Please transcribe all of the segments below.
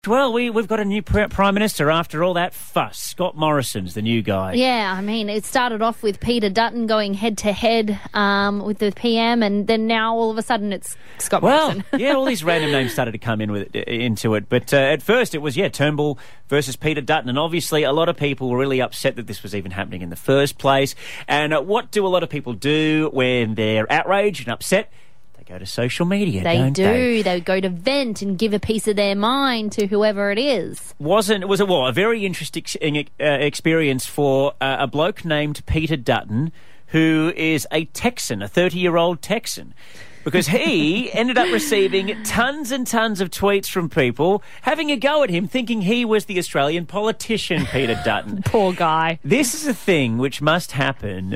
Well, we've got a new Prime Minister after all that fuss. Scott Morrison's the new guy. Yeah, I mean, it started off with Peter Dutton going head-to-head with the PM, and then now all of a sudden it's Scott Morrison. Yeah, all these random names started to come into it. But at first it was, Turnbull versus Peter Dutton. And obviously a lot of people were really upset that this was even happening in the first place. And what do a lot of people do when they're outraged and upset? Go to social media, don't they? They go to vent and give a piece of their mind to whoever it is. Was it a very interesting experience for a bloke named Peter Dutton, who is a Texan, a 30-year-old Texan, because he ended up receiving tons and tons of tweets from people having a go at him, thinking he was the Australian politician, Peter Dutton. Poor guy. This is a thing which must happen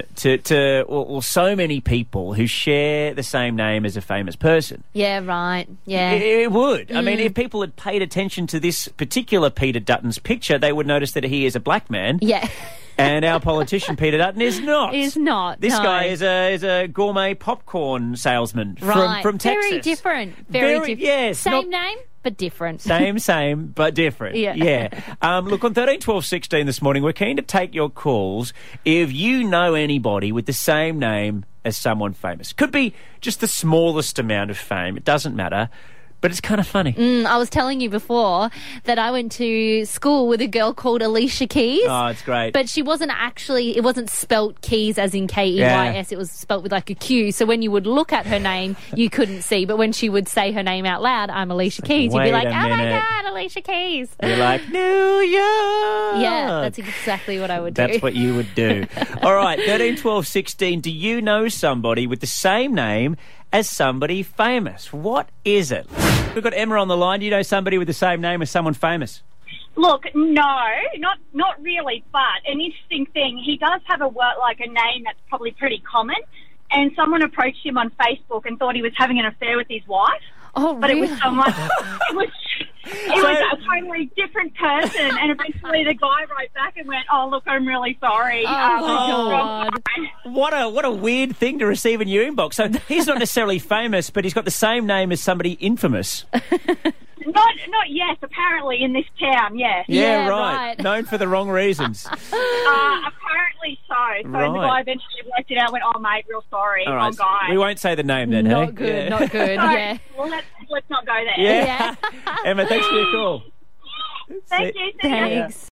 to so many people who share the same name as a famous person. Yeah, right. Yeah. It would. I mean, if people had paid attention to this particular Peter Dutton's picture, they would notice that he is a black man. Yeah. And our politician, Peter Dutton, is not. Is not. This guy is a gourmet popcorn salesman from Texas. Very different. Very different. Yes. Same name, but different. Same, but different. Yeah. Look, on 13 12 16 this morning, we're keen to take your calls if you know anybody with the same name as someone famous. Could be just the smallest amount of fame. It doesn't matter. But it's kind of funny. I was telling you before that I went to school with a girl called Alicia Keys. Oh, it's great. But she wasn't actually, it wasn't spelt Keys as in Keys. It was spelt with like a Q. So when you would look at her name, you couldn't see. But when she would say her name out loud, I'm Alicia Keys, you'd be like, oh my God, Alicia Keys. You're like, New York. Yeah, that's exactly what I would do. That's what you would do. All right, 13, 12, 16. Do you know somebody with the same name as somebody famous? What is it? We've got Emma on the line. Do you know somebody with the same name as someone famous? Look, no, not really, but an interesting thing, he does have a name that's probably pretty common, and someone approached him on Facebook and thought he was having an affair with his wife. Oh, but really? It was someone, it was a totally different person, and eventually the guy wrote back and went, "Oh, look, I'm really sorry." Oh, my God. What a weird thing to receive in your inbox. So he's not necessarily famous, but he's got the same name as somebody infamous. Not yet, apparently, in this town, yes. Yeah, right. Known for the wrong reasons. Apparently so. So the guy eventually worked it out and went, "Oh, mate, real sorry." All right. Oh, guy. We won't say the name then, Not good, not good, yeah. Well, let's not go there. Yeah. Emma, thanks for your call. Thank you. Thanks.